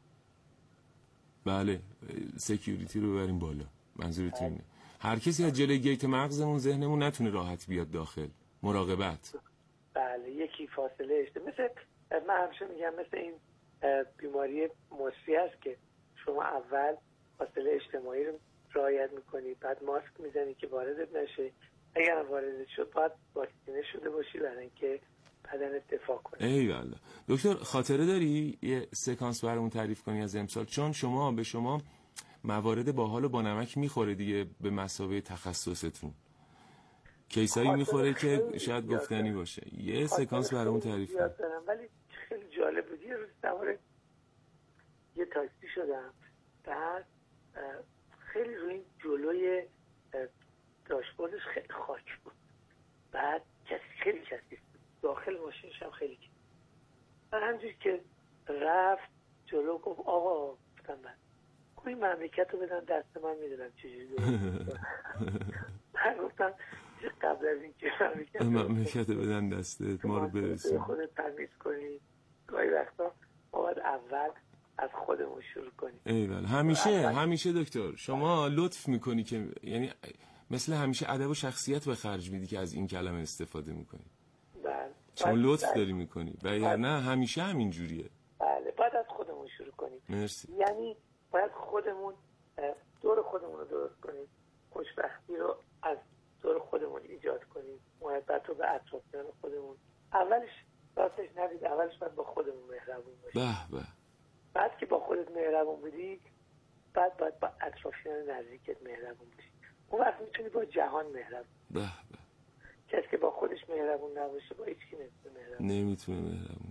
بله، سکیوریتی رو ببریم بالا. منظورتون اینه هر کسی از جلوی گیت مغزمون ذهنمون نتونه راحت بیاد داخل. مراقبت. بله، یکی فاصله اجتماعی. مثل من همیشه میگم مثل این بیماری مصری است که شما اول فاصله اجتماعی رو رعایت میکنی، بعد ماسک میزنی که واردت نشه. اگر وارد شد باید واکسینه شده باشی برای اینکه بدن دفاع کنه. ای والله. دکتر خاطره داری یه سکانس برامون تعریف کنی از امسال؟ چون شما به شما موارد باحال و با نمک میخوره دیگه به مثابه تخصصتون. کیسایی میخوره که شاید گفتنی باشه. یه سکانس برامون تعریف کن. ولی خیلی جالب بود. یه روز سوار یه تاکسی شدم، بعد خیلی روی این جلوی داشبوردش خیلی خاک بود، بعد کسی خیلی کسی داخل ماشینش هم خیلی کسی. من همجور که رفت جلو گفت آقا، گفتم من این مملکت رو بدن دست من، میدونم چجوری درست. من گفتم قبل از این که مملکت رو بدن دستت ما رو برسیم خودت تمیز کنی. گاهی وقتا باید اول از خودمون شروع کنیم. ایول. همیشه همیشه دکتر شما لطف میکنی که یعنی مثل همیشه ادب و شخصیت به خرج میدی که از این کلمه استفاده میکنی. بله. شما لطف داری میکنی و یا نه همیشه همین جوریه. بله، باید از خودمون شروع کنیم. مرسی. یعنی باید خودمون دور خودمون رو درست کنیم، خوشبختی رو از دور خودمون ایجاد کنیم، محبت رو به اطرافیان خودمون. اولش راستش نبید، اولش باید با خودمون مهربون باشیم. به به. بعد که با خودت مهربون بودی، بعد باید با اطرافیان نزدیکت مهربون باشی. اون وقت میتونی با جهان مهربون. به به. کسی که با خودش مهربون نباشه با هیچ کی نمیتونه مهربون. نمیتونه مهربون.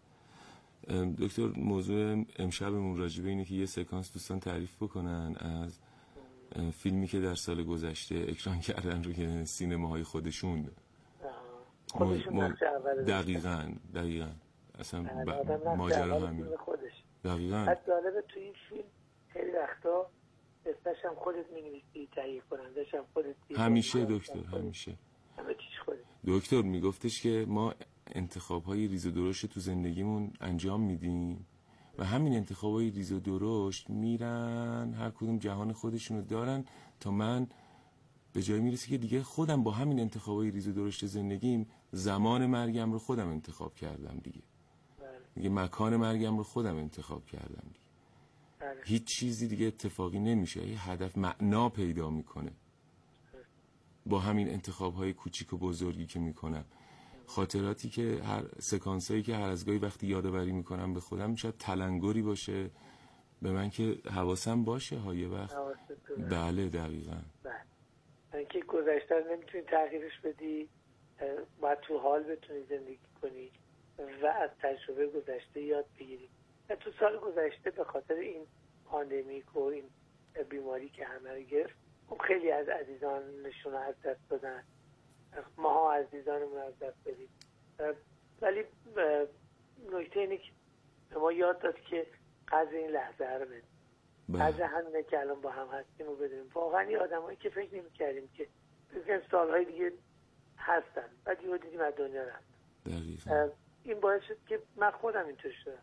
دکتر موضوع امشبمون راجبه اینه که یه سکانس دوستان تعریف بکنن از فیلمی که در سال گذشته اکران کردن روی سینماهای خودشون. خودشون مو... نقش اول دقیقاً دقیقاً اصلا ب... ماجرا همین دقیقاً. حتی جالبه توی این فیلم خیلی وقتا اسمش هم خودت می‌نویسی، تهیه کنندش هم خودت. همیشه دکتر همیشه همه چیز خودت. دکتر میگفتش که ما انتخاب‌های ریز و درشت تو زندگیمون انجام میدیم و همین انتخاب‌های ریز و درشت میرن هر کدوم جهان خودشونو دارن تا من به جایی میرسی که دیگه خودم با همین انتخاب‌های ریز و درشت زندگیم زمان مرگم رو خودم انتخاب کردم دیگه. دیگه مکان مرگم رو خودم انتخاب کردم دیگه. بله. هیچ چیزی دیگه اتفاقی نمیشه، یه هدف معنا پیدا میکنه با همین انتخاب‌های کوچیک و بزرگی که میکنم. خاطراتی که هر سکانسایی که هر از گاهی وقتی یادآوری میکنم به خودم شاید تلنگری باشه به من که حواسم باشه ها یه وقت. بله دقیقاً. بله. اینکه گذشته رو نمیتونی تغییرش بدی، باید تو حال بتونی زندگی کنی و از تجربه گذشته یاد بگیری. تو سال گذشته به خاطر این پاندمیک و این بیماری که همه رو گرفت، خیلی از عزیزانشون از دست دادن، ما ها عزیزانمون از دست دادیم. ولی نکته اینه که به ما یاد داد که قدر این لحظه رو بدیم، قدر همینه که الان با هم هستیم و بدونیم. واقعا این آدمایی که فکر نمی کردیم که بگیم سالهای دیگه هستن، بعد یه دیدیم از دنیا رفت. این باعث شد که من خودم اینطور شدم.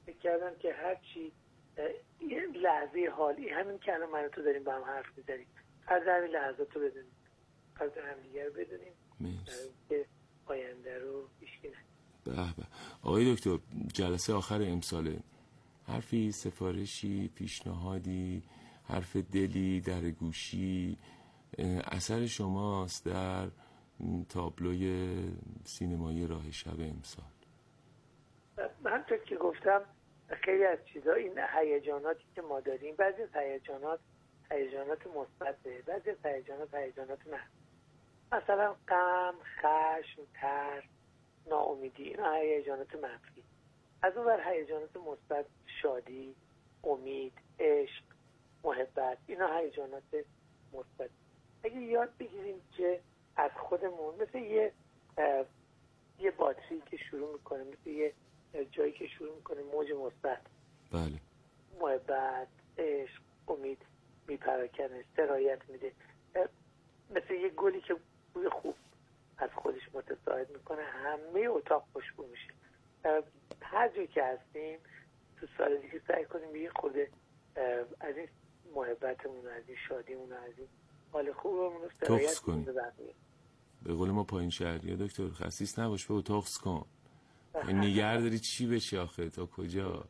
فکر کردم که هرچی یه لحظه حالی همین که الان من تو داریم با هم حرف میزنیم از همین لحظات رو بدونیم از همدیگه رو بدونیم که آینده رو پیشگیری. به به آقای دکتر، جلسه آخر امساله، حرفی، سفارشی، پیشنهادی، حرف دلی، در گوشی اثر شماست در تابلوی سینمایی راه شب امسال؟ من طور که گفتم خیلی از چیزا این هیجاناتی که ما داریم، بعضی از هیجانات هیجانات مثبته، بعضی از هیجانات هیجانات نه، مثلا غم، خشم، ترس، ناامیدی، اینا هیجانات منفی. از اون ور هیجانات مثبت، شادی، امید، عشق، محبت، اینا هیجانات مثبت. اگه یاد بگیریم که از خودمون مثل یه یه باتری که شروع میکنه، مثل یه جایی که شروع میکنه موج مثبت، بله، محبت، عشق، امید میپراکنه، سرایت میده، مثل یه گلی که بوی خوب از خودش متساعد میکنه، همه اتاق خوشبو میشه. هر جایی که هستیم تو سال دیگه سعی کنیم یه خود از این محبتمون، از این شادیمون، از این حال خوبمون رو سرایت کنیم. به قول ما پایین شهری دکتر، خسیس نباش به تخص کن. نگر داری چی بشه آخه، تا کجا؟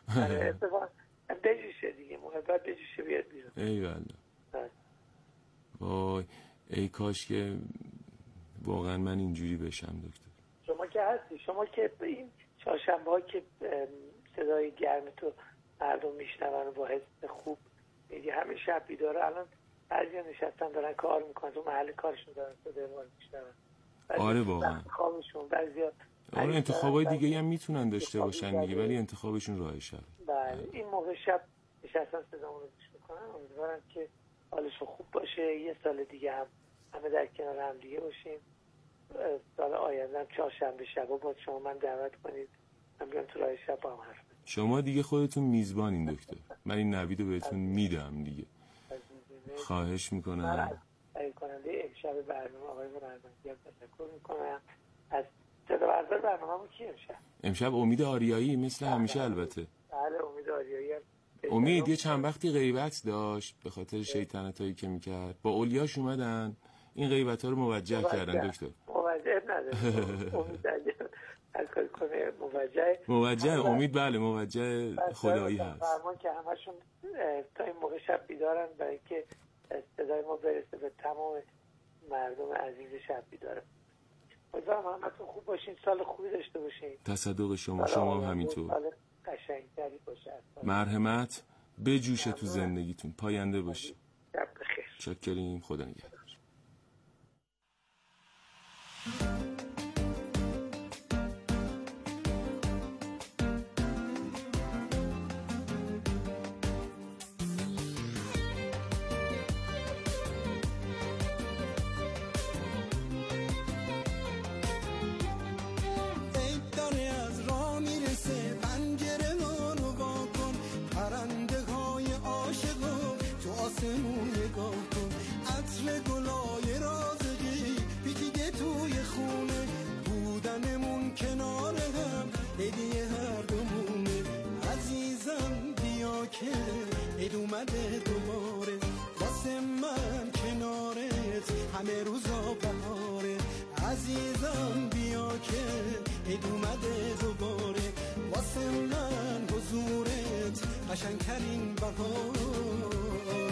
بجوشه دیگه، محبت بجوشه بیاد بیرون. ای والله، وای ای کاش که واقعا من اینجوری بشم دکتر. شما که هستی، شما که این چهارشنبه ها که صدای گرم تو مردم میشنون و با حس خوب میگه همه شب بیداره، الان بعضیا نشستن دارن کار میکنن تو محل کارشون، دارن صدای ما رو میشنون. آره واقعا خوابشون، بعضیا آره انتخابای دیگه هم میتونن داشته باشن دیگه، ولی انتخابشون راه شب. بله این موقع شب نشستن صدامون رو گوش میکنن. امیدوارم که حالشون خوب باشه، یه سال دیگه هم همه در کنار هم دیگه باشیم. سال آینده هم چهارشنبه شبا با شما من دعوت کنید، من بیام تو راه شب با هم حرف بزنیم. شما دیگه خودتون میزبانین دکتر، من این نویدو بهتون میدم دیگه. خواهش میکنم. من از کننده امشب برنامه آقای مرحمتی تشکر میکنم. از صدا بردار برنامه‌مون کی امشب؟ امشب امید آریایی مثل همیشه. البته بله امید آریایی هم. امید یه چند وقتی غیبت داشت به خاطر شیطنتایی که میکرد، با اولیاش اومدن این غیبت ها رو موجه کردن دکتر. موجه نداره امید از کار کنه موجه موجه امید بله موجه خدایی هست. فرمان که همشون تا این موقع شب بیدارن برای که صدای ما برسه به تمام مردم عزیز شب بیدارن. امیدوارم همتون خوب باشین، سال خوبی داشته باشین. تصدق شما، شما هم همینطور. سال قشنگتری باشه. مرحمت بجوشه تو زندگیتون، پاینده باشی. شب بخیر. شکریم، خدا نگهدار. همه روزا بهاره عزیزم، بیا که عید اومده دوباره، واسه من حضورت قشنگترین بهاره.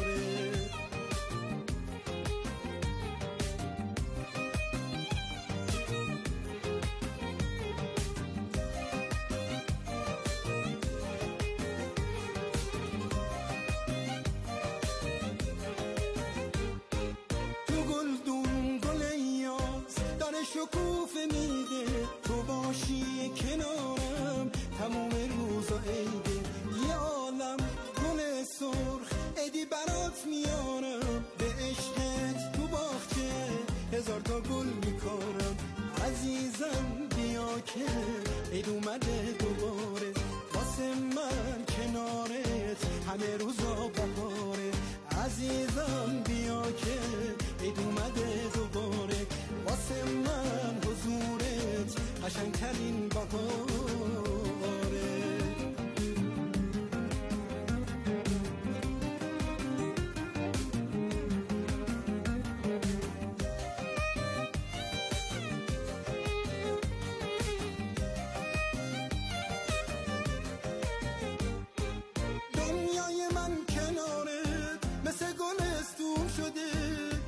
شکوفه میده تو باشی کنارم، تموم روزا عیده، یه عالم گل سرخ عیدی برات میارم، به عشقت تو باغچه هزار تا گل میکارم، عزیزم بیا که عید اومده دوباره، واسه من کنارت همه روزا بهاره، عزیزم بیا که عید اومده دوباره، واسه من حضورت قشنگترین بهاره.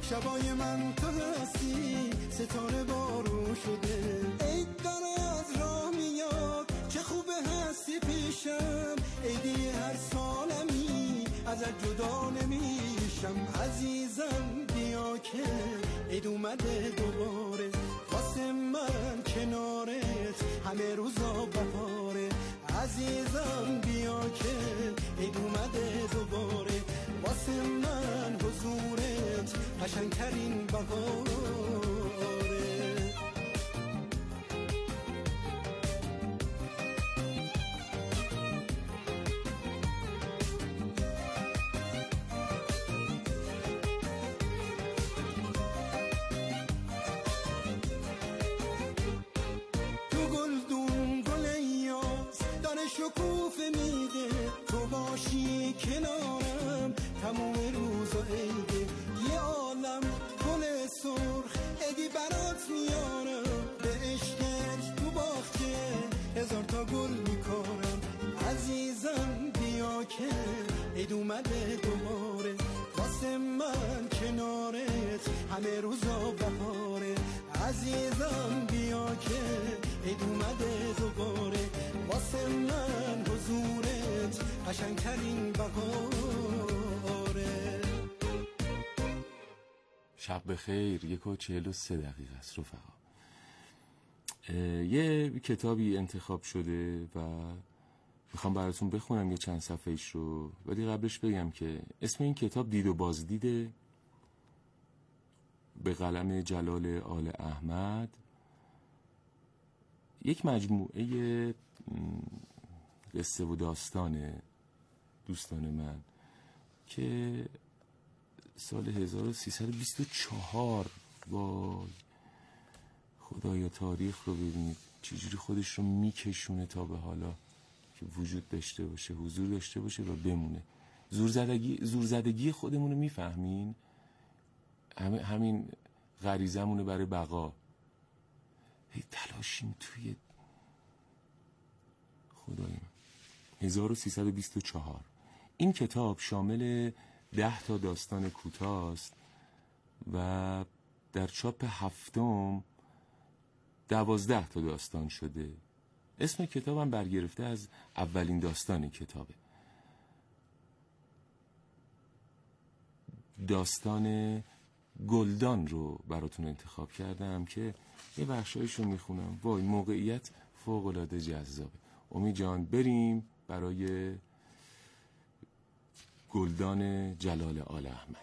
شبای من تو هستی، ستاره بارون شده. ای داره از راه میاد، چه خوبه هستی پیشم. عیدی هر سالمی ازت جدا نمیشم. عزیزم بیا که عید اومده دوباره، واسه من کنارت همه روزا بهاره. عزیزم بیا که عید اومده دوباره، واسه من حضورت قشنگترین بهاره. شکوفه میده تو باشی کنارم، تموم روز و عیده. یه عالم گل سرخ عیدی برات میارم، به عشقت تو باغچه هزار تا گل میکارم. عزیزم بیا که عید اومده دوباره، واسه من کنارت همه روزا بهاره. عزیزم بیا که عید اومده دوباره، واسه من حضورت قشنگترین بهاره. شب بخیر. یک و چهل و سه دقیقه است رفقا. یه کتابی انتخاب شده و میخوام براتون بخونم یه چند صفحه ایش رو، ولی قبلش بگم که اسم این کتاب دید و بازدیده، به قلم جلال آل احمد. یک مجموعه قصه و داستان دوستان من که سال هزار و سیصد و بیست و چهار، وای خدایا تاریخ رو ببینید چجوری خودش رو میکشونه تا به حالا که وجود داشته باشه، حضور داشته باشه و بمونه. زورزدگی زورزدگی خودمون رو میفهمین، همین غریزمونه برای بقا. هی تلاشیم توی خدای من. هزار و سیصد و بیست و چهار. این کتاب شامل ده تا داستان کوتاه است و در چاپ هفتم دوازده تا داستان شده. اسم کتابم برگرفته از اولین داستان کتابه. داستان گلدان رو براتون انتخاب کردم که یه بخشایش رو میخونم. وای موقعیت فوق‌العاده جذابه. امید جان بریم برای گلدان جلال آل احمد.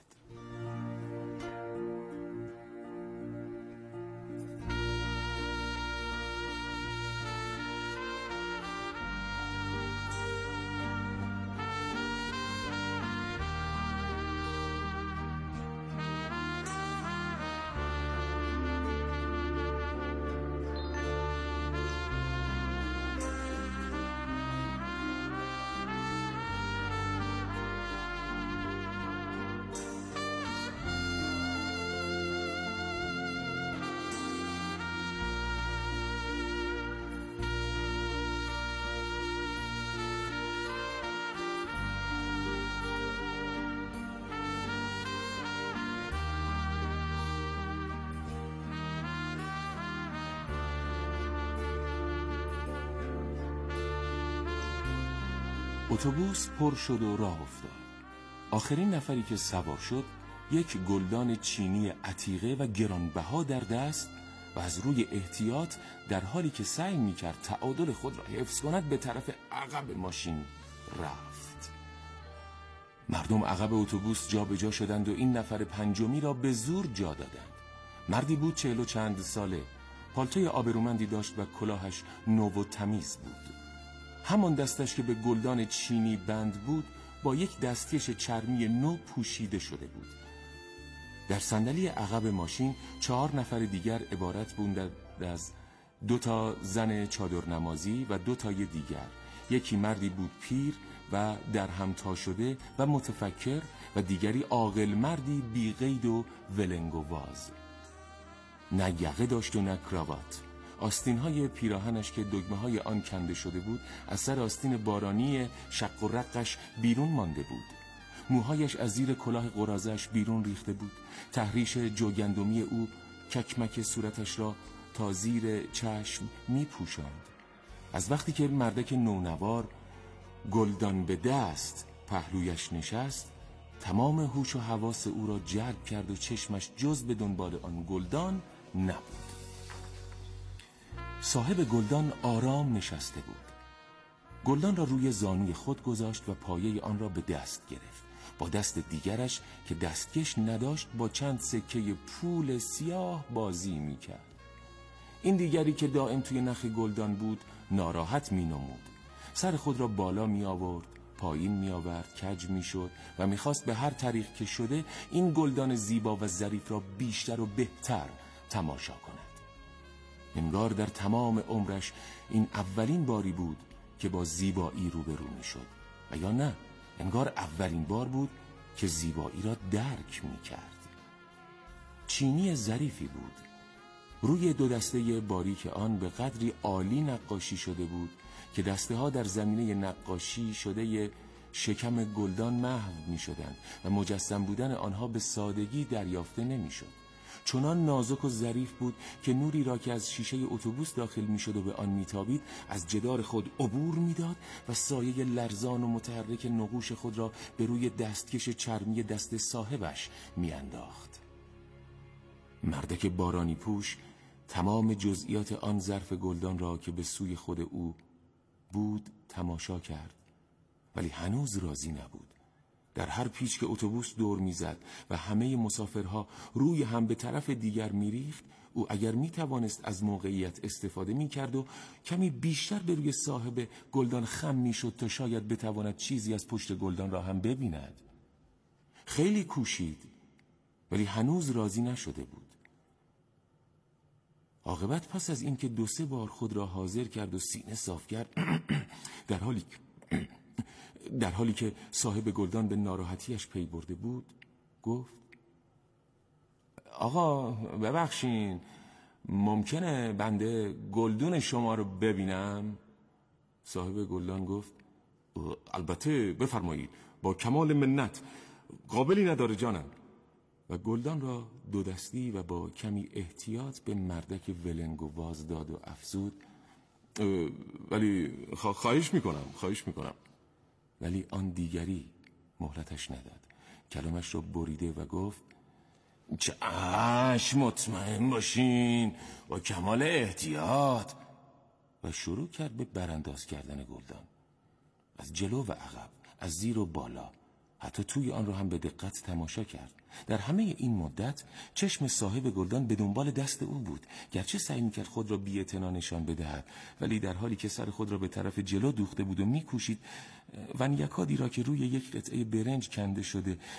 اتوبوس پر شد و راه افتاد. آخرین نفری که سوار شد یک گلدان چینی عتیقه و گرانبها در دست و از روی احتیاط در حالی که سعی می‌کرد تعادل خود را حفظ کند به طرف عقب ماشین رفت. مردم عقب اتوبوس جا به جا شدند و این نفر پنجمی را به زور جا دادند. مردی بود چهل و چند ساله، پالتوی آبرومندی داشت و کلاهش نو و تمیز بود. همان دستش که به گلدان چینی بند بود با یک دستکش چرمی نو پوشیده شده بود. در صندلی عقب ماشین چهار نفر دیگر عبارت بودند از دو تا زن چادر نمازی و دو تای دیگر. یکی مردی بود پیر و در هم تا شده و متفکر و دیگری عاقل مردی بی قید و ولنگ و واز. نه یقه داشت و نه کراوات. آستین‌های پیراهنش که دگمه‌های آن کنده شده بود از سر آستین بارانی شق و رقش بیرون مانده بود. موهایش از زیر کلاه قراضه‌اش بیرون ریخته بود. تحریش جوگندمی او ککمک صورتش را تا زیر چشم می پوشاند. از وقتی که مردک نونوار گلدان به دست پهلویش نشست، تمام هوش و حواس او را جلب کرد و چشمش جز به دنبال آن گلدان نبود. صاحب گلدان آرام نشسته بود. گلدان را روی زانوی خود گذاشت و پایه آن را به دست گرفت. با دست دیگرش که دستکش نداشت با چند سکه پول سیاه بازی می کرد. این دیگری که دائم توی نخ گلدان بود ناراحت می نمود. سر خود را بالا می آورد، پایین می آورد، کج می شد و می خواست به هر طریق که شده این گلدان زیبا و ظریف را بیشتر و بهتر تماشا کند. انگار در تمام عمرش این اولین باری بود که با زیبایی روبرو می شد، و یا نه، انگار اولین بار بود که زیبایی را درک می کرد. چینی ظریفی بود. روی دو دسته باریک آن به قدری عالی نقاشی شده بود که دسته ها در زمینه نقاشی شده شکم گلدان محو می شدند و مجسم بودن آنها به سادگی دریافته نمی شد. چنان نازک و ظریف بود که نوری را که از شیشه اتوبوس داخل می شد و به آن می تابید از جدار خود عبور می داد و سایه لرزان و متحرک نقوش خود را به روی دستکش چرمی دست صاحبش می انداخت. مردک بارانی پوش تمام جزئیات آن ظرف گلدان را که به سوی خود او بود تماشا کرد، ولی هنوز راضی نبود. در هر پیچ که اتوبوس دور میزد و همه مسافرها روی هم به طرف دیگر میریخت، او اگر میتوانست از موقعیت استفاده میکرد و کمی بیشتر به روی صاحب گلدان خم میشد تا شاید بتواند چیزی از پشت گلدان را هم ببیند. خیلی کوشید ولی هنوز راضی نشده بود. عاقبت پس از اینکه دو سه بار خود را حاضر کرد و سینه صاف کرد در حالی در حالی که صاحب گلدان به ناراحتیش پی برده بود گفت: آقا ببخشین، ممکنه بنده گلدون شما رو ببینم؟ صاحب گلدان گفت: البته بفرمایید، با کمال منت، قابلی نداره جانم. و گلدان را دو دستی و با کمی احتیاط به مردک ولنگ و واز داد و افزود: ولی خواهش میکنم خواهش میکنم ولی آن دیگری مهلتش نداد. کلامش را بریده و گفت: چشم، مطمئن باشین، با کمال احتیاط. و شروع کرد به برانداز کردن گلدان از جلو و عقب، از زیر و بالا، حتی توی آن را هم به دقت تماشا کرد. در همه این مدت چشم صاحب گلدان به دنبال دست او بود، گرچه سعی میکرد خود را بی‌اعتنا نشان بدهد، ولی در حالی که سر خود را به طرف جلو دوخته بود و میکوشید ونیکادی را که روی یک قطعه برنج کنده شده